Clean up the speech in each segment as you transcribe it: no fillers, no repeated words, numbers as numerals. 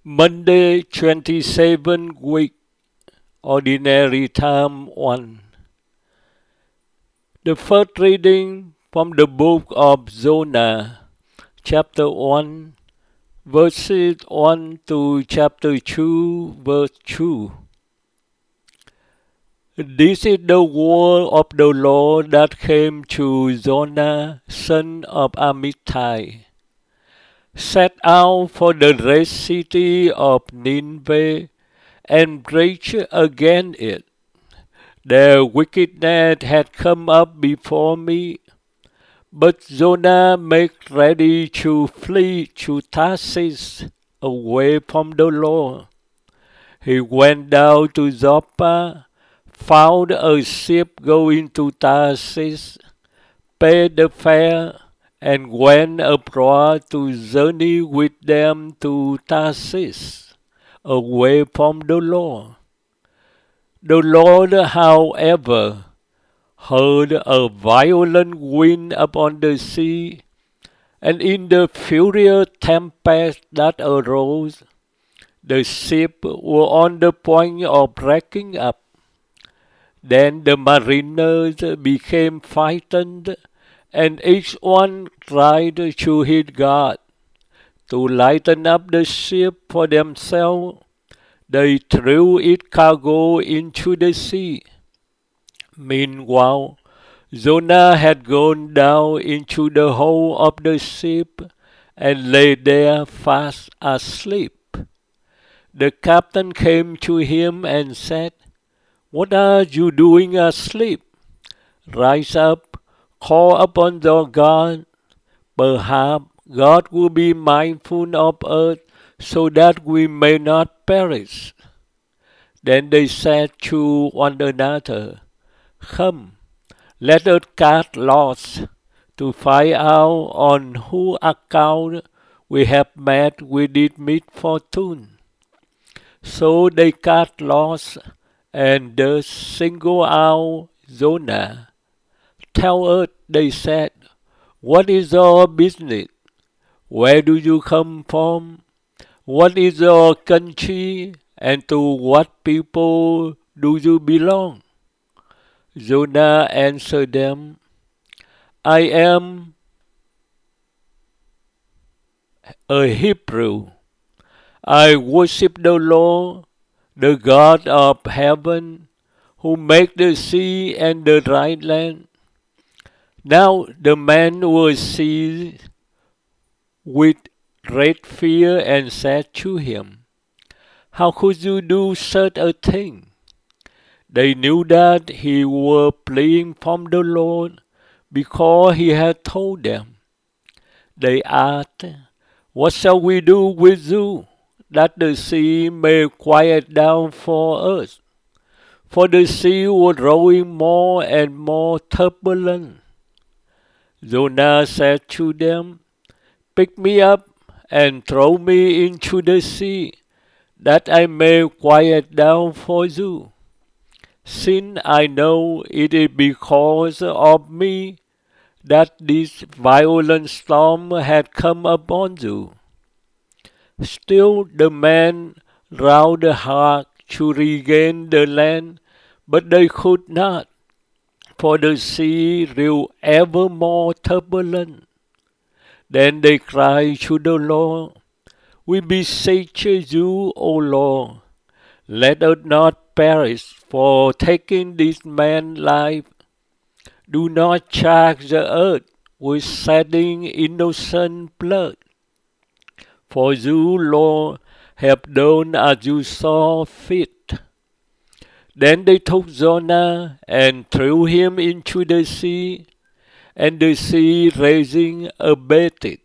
Monday, 27th week, Ordinary Time 1. The first reading from the book of Jonah, chapter 1, verses 1 to chapter 2, verse 2. This is the word of the Lord that came to Jonah, son of Amittai. Set out for the great city of Nineveh and preach against it. Their wickedness had come up before me, but Jonah made ready to flee to Tarsus away from the Lord. He went down to Joppa, found a ship going to Tarsus, paid the fare, and went abroad to journey with them to Tarsus, away from the Lord. The Lord, however, heard a violent wind upon the sea, and in the furious tempest that arose, the ship was on the point of breaking up. Then the mariners became frightened, and each one cried to his God. To lighten up the ship for themselves, they threw its cargo into the sea. Meanwhile, Jonah had gone down into the hold of the ship and lay there fast asleep. The captain came to him and said, "What are you doing asleep? Rise up, call upon your God. Perhaps God will be mindful of us so that we may not perish." Then they said to one another, "Come, let us cast lots to find out on whose account we have met with this misfortune." So they cast lots and thus singled out Jonah. "Tell us," they said, "what is your business? Where do you come from? What is your country, and to what people do you belong?" Jonah answered them, "I am a Hebrew. I worship the Lord, the God of heaven, who made the sea and the dry land." Now the man was seized with great fear and said to him, "How could you do such a thing?" They knew that he was fleeing from the Lord because he had told them. They asked, "What shall we do with you, that the sea may quiet down for us?" For the sea was growing more and more turbulent. Jonah said to them, "Pick me up and throw me into the sea, that I may quiet down for you. Since I know it is because of me that this violent storm had come upon you." Still the men rowed hard to regain the land, but they could not, for the sea grew ever more turbulent. Then they cried to the Lord, "We beseech you, O Lord, let us not perish for taking this man's life. Do not charge the earth with shedding innocent blood. For you, Lord, have done as you saw fit." Then they took Jonah and threw him into the sea, and the sea rising abated.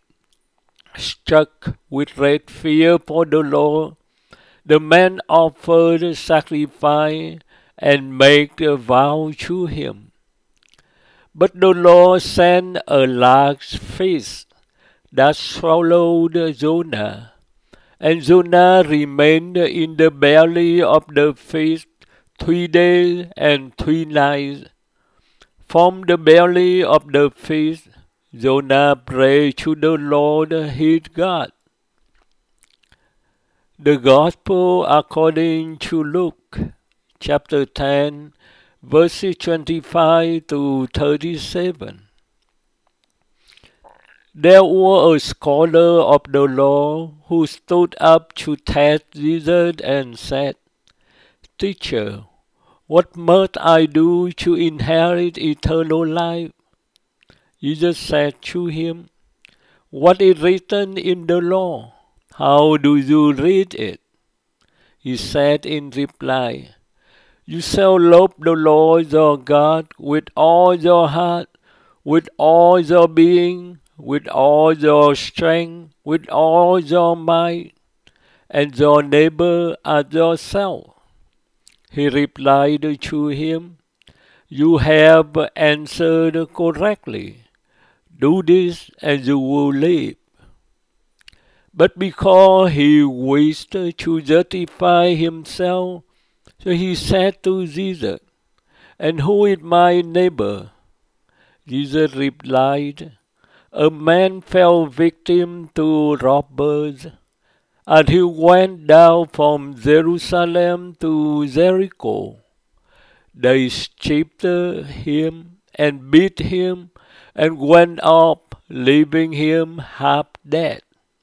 Struck with great fear for the Lord, the man offered sacrifice and made a vow to him. But the Lord sent a large fish that swallowed Jonah, and Jonah remained in the belly of the fish 3 days and 3 nights. From the belly of the fish, Jonah prayed to the Lord his God. The Gospel according to Luke, chapter 10, verses 25 to 37. There was a scholar of the law who stood up to test Jesus and said, "Teacher, what must I do to inherit eternal life?" Jesus said to him, "What is written in the law? How do you read it?" He said in reply, "You shall love the Lord your God with all your heart, with all your being, with all your strength, with all your might, and your neighbor as yourself." He replied to him, "You have answered correctly. Do this and you will live." But because he wished to justify himself, so he said to Jesus, "And who is my neighbor?" Jesus replied, "A man fell victim to robbers as he went down from Jerusalem to Jericho. They stripped him and beat him and went off, leaving him half dead.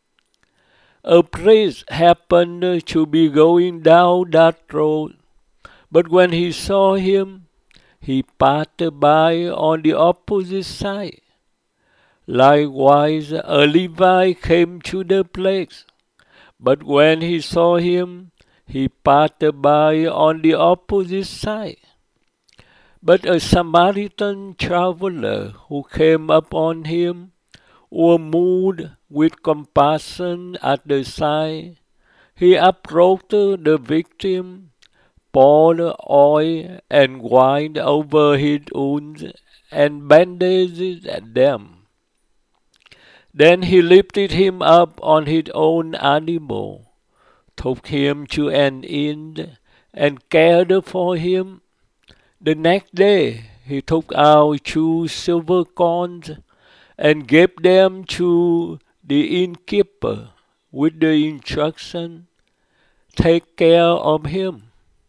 A priest happened to be going down that road, but when he saw him, he passed by on the opposite side. Likewise, a Levite came to the place, but when he saw him, he passed by on the opposite side. But a Samaritan traveler who came upon him was moved with compassion at the sight. He approached the victim, poured oil and wine over his wounds, and bandaged them. Then he lifted him up on his own animal, took him to an inn, and cared for him. The next day he took out 2 silver coins and gave them to the innkeeper with the instruction, "Take care of him.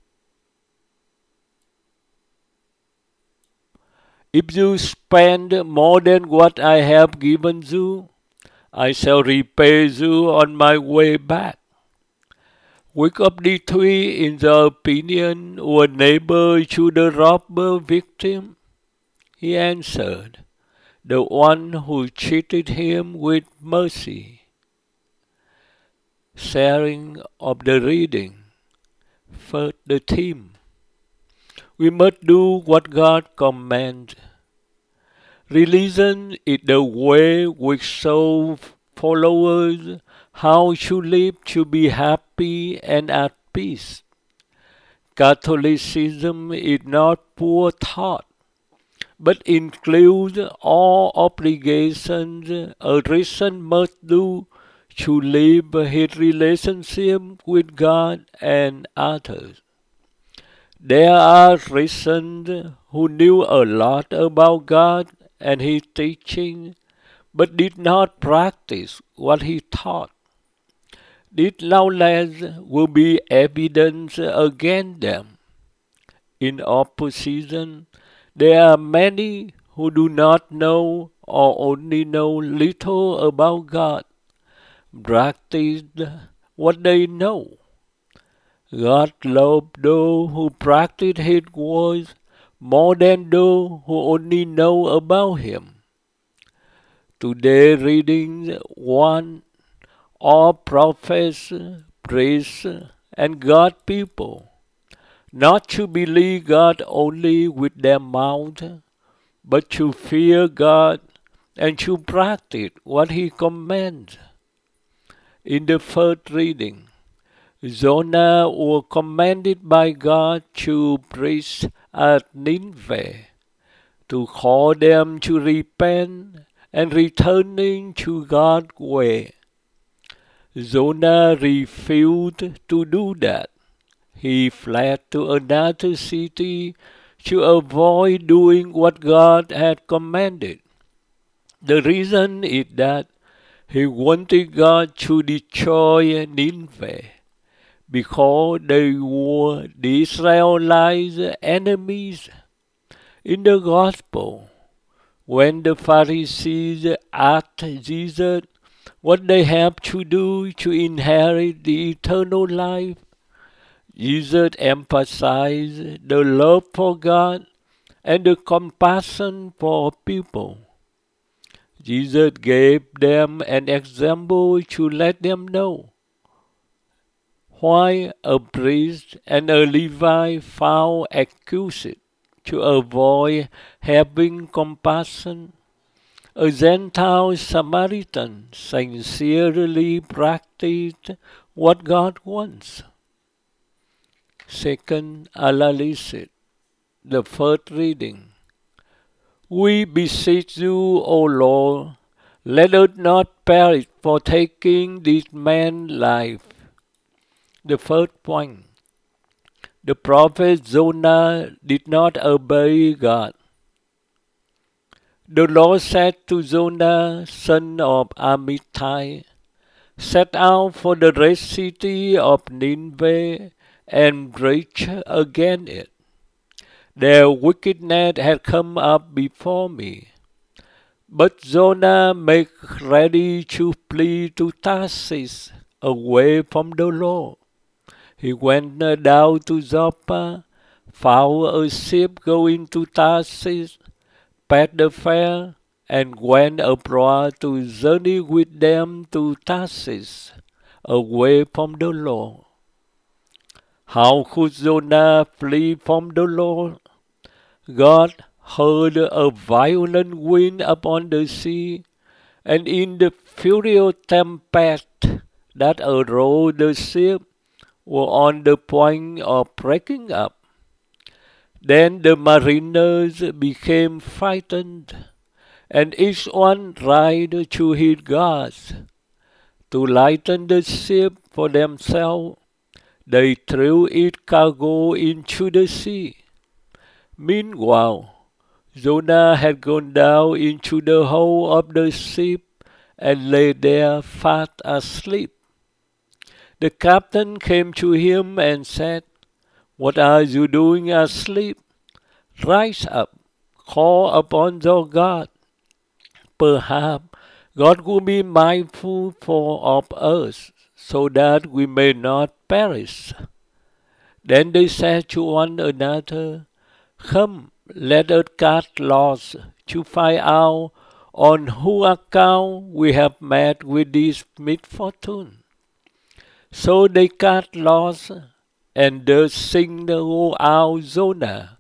If you spend more than what I have given you, I shall repay you on my way back." Which of the three, in the opinion, was neighbor to the robber victim? He answered, "The one who treated him with mercy." Sharing of the reading. First, the theme. We must do what God commands. Religion is the way which shows followers how to live to be happy and at peace. Catholicism is not poor thought, but includes all obligations a Christian must do to live his relationship with God and others. There are Christians who knew a lot about God and his teaching, but did not practice what he taught. This knowledge will be evidence against them. In opposition, there are many who do not know or only know little about God, practice what they know. God loves those who practice His words more than those who only know about Him. Today, reading 1. All prophets, priests, and God people, not to believe God only with their mouth, but to fear God and to practice what He commands. In the first reading, Jonah was commanded by God to preach at Nineveh, to call them to repent and returning to God's way. Jonah refused to do that. He fled to another city to avoid doing what God had commanded. The reason is that he wanted God to destroy Nineveh. because they were the Israelites' enemies. In the Gospel, when the Pharisees asked Jesus what they have to do to inherit the eternal life, Jesus emphasized the love for God and the compassion for people. Jesus gave them an example to let them know why a priest and a Levite found excuse to avoid having compassion. A Gentile Samaritan sincerely practiced what God wants. Second analysis. The first reading. We beseech you, O Lord, let us not perish for taking this man's life. The first point. The prophet Jonah did not obey God. The Lord said to Jonah, son of Amittai, set out for the great city of Nineveh and preach against it. Their wickedness had come up before me. But Jonah made ready to flee to Tarsus, away from the Lord. He went down to Joppa, found a ship going to Tarsus, paid the fare, and went abroad to journey with them to Tarsus, away from the Lord. How could Jonah flee from the Lord? God heard a violent wind upon the sea, and in the furious tempest that arose, the ship were on the point of breaking up. Then the mariners became frightened, and each one tried to hit guards. To lighten the ship for themselves, they threw its cargo into the sea. Meanwhile, Jonah had gone down into the hold of the ship and lay there fast asleep. The captain came to him and said, "What are you doing asleep? Rise up, call upon your God. Perhaps God will be mindful of us, so that we may not perish." Then they said to one another, "Come, let us cast lots to find out on whose account we have met with this misfortune." So they cast lots, and thus singled out Jonah.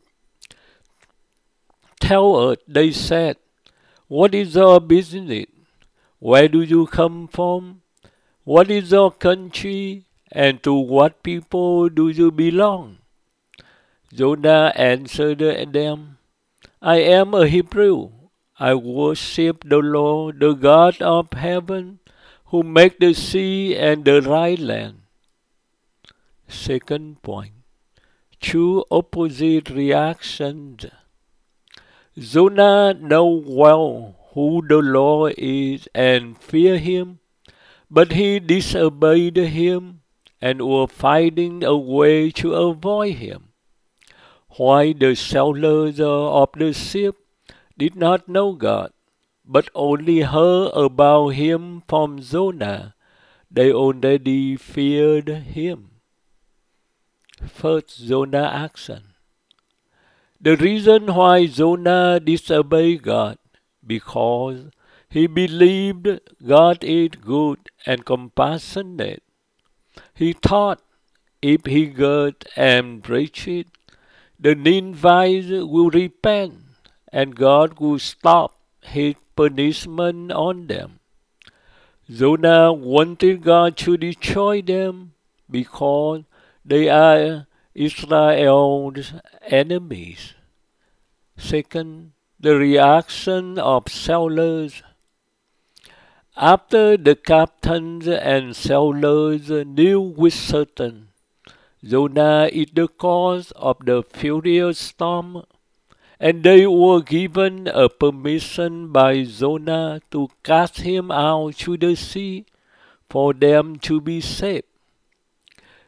"Tell us," they said, "what is your business? Where do you come from? What is your country? And to what people do you belong?" Jonah answered them, "I am a Hebrew. I worship the Lord, the God of heaven, who made the sea and the dry land." Second point. Two opposite reactions. Jonah knew well who the Lord is and feared him, but he disobeyed him and was finding a way to avoid him. While the sailors of the ship did not know God, but only heard about him from Jonah, they already feared him. First, Jonah action. The reason why Jonah disobeyed God, because he believed God is good and compassionate. He thought if he goes and preaches it, the Ninevites will repent and God will stop his punishment on them. Jonah wanted God to destroy them because they are Israel's enemies. Second, the reaction of sailors. After the captains and sailors knew with certain Jonah is the cause of the furious storm, and they were given a permission by Jonah to cast him out to the sea for them to be saved.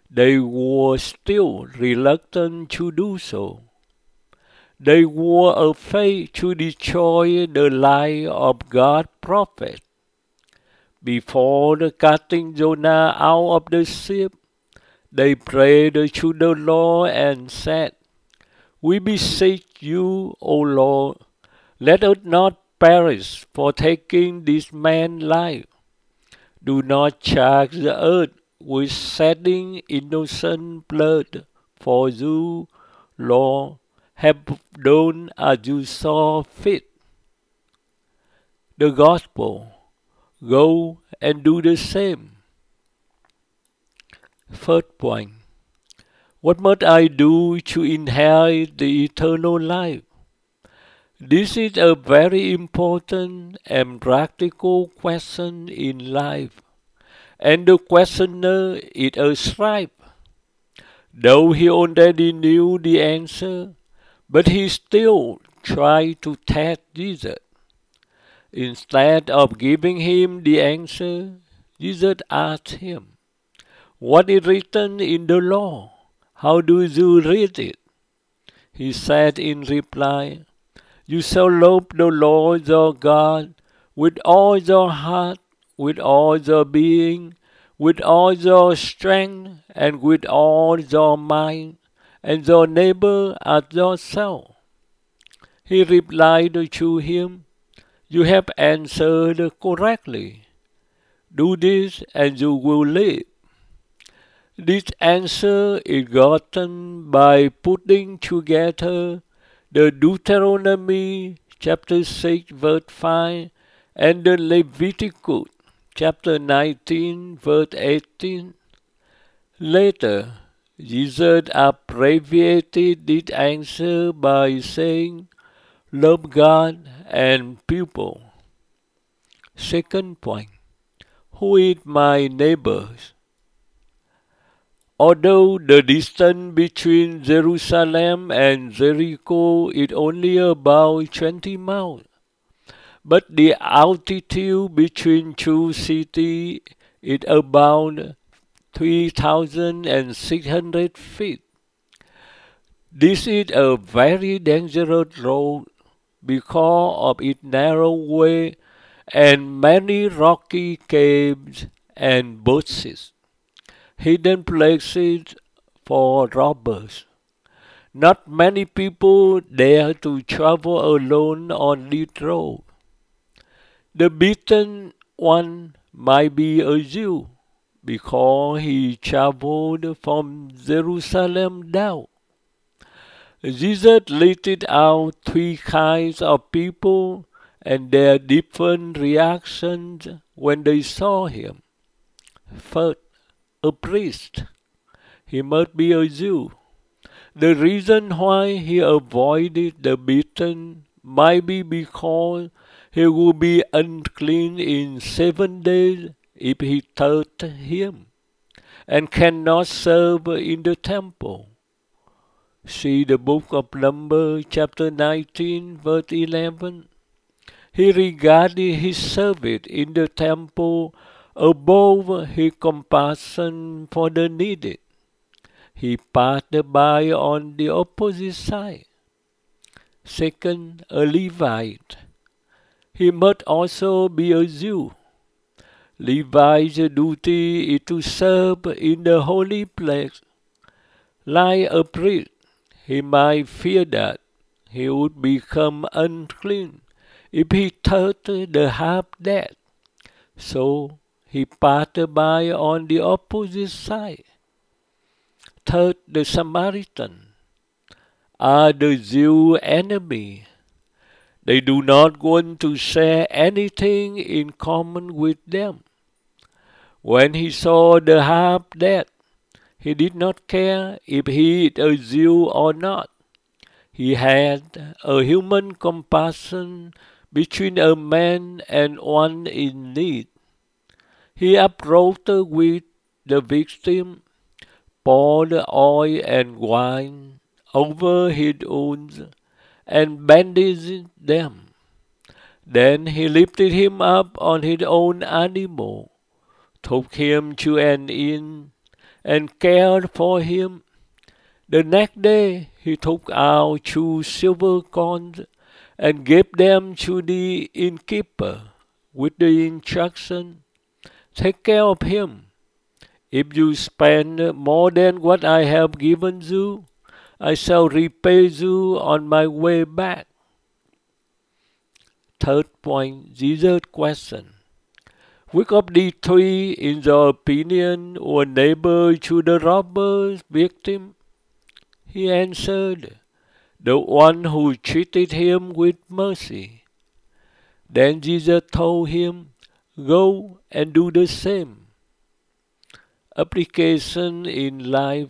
they were still reluctant to do so. They were afraid to destroy the life of God's prophet. Before casting Jonah out of the ship, they prayed to the Lord and said, "We beseech you, O Lord, let us not perish for taking this man's life. Do not charge the earth with shedding innocent blood, for you, Lord, have done as you saw fit." The Gospel. Go and do the same. Third point. What must I do to inherit the eternal life? This is a very important and practical question in life, and the questioner is a scribe. Though he already knew the answer, but he still tried to test Jesus. Instead of giving him the answer, Jesus asked him, "What is written in the law? How do you read it?" He said in reply, "You shall love the Lord your God with all your heart, with all your being, with all your strength, and with all your mind, and your neighbor as yourself." He replied to him, "You have answered correctly. Do this and you will live." This answer is gotten by putting together the Deuteronomy chapter 6 verse 5 and the Leviticus chapter 19 verse 18. Later, Jesus abbreviated this answer by saying, "Love God and people." Second point. Who is my neighbor? Although the distance between Jerusalem and Jericho is only about 20 miles, but the altitude between two cities is about 3,600 feet. This is a very dangerous road because of its narrow way and many rocky caves and bushes, hidden places for robbers. Not many people dare to travel alone on this road. The beaten one might be a Jew because he traveled from Jerusalem down. Jesus listed out three kinds of people and their different reactions when they saw him. First, a priest. He must be a Jew. The reason why he avoided the beaten might be because he would be unclean in 7 days if he touched him, and cannot serve in the temple. See the book of Numbers chapter 19 verse 11. He regarded his service in the temple above his compassion for the needy. He passed by on the opposite side. Second, a Levite. He must also be a Jew. Levite's duty is to serve in the holy place. Like a priest, he might fear that he would become unclean if he touched the half-dead. So he passed by on the opposite side. Third, the Samaritan. Are the Jews enemy? They do not want to share anything in common with them. When he saw the half-dead, he did not care if he is a Jew or not. He had a human compassion between a man and one in need. He approached with the victim, poured oil and wine over his wounds, and bandaged them. Then he lifted him up on his own animal, took him to an inn, and cared for him. The next day he took out 2 silver coins and gave them to the innkeeper with the instruction, "Take care of him. If you spend more than what I have given you, I shall repay you on my way back." Third point, Jesus' question. Which of the three, in your opinion, were neighbor to the robber's victim? He answered, "The one who treated him with mercy." Then Jesus told him, "Go and do the same." Application in life.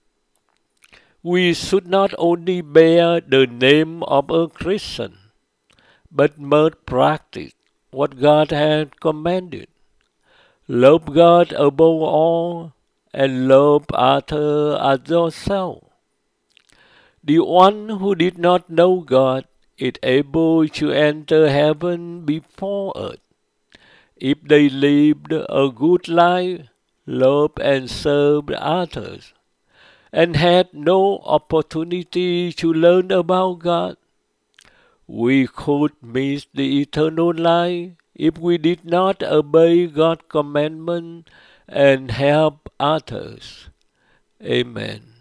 We should not only bear the name of a Christian, but must practice what God has commanded. Love God above all, and love others as yourself. The one who did not know God is able to enter heaven before us if they lived a good life, loved and served others, and had no opportunity to learn about God. We could miss the eternal life if we did not obey God's commandment and help others. Amen.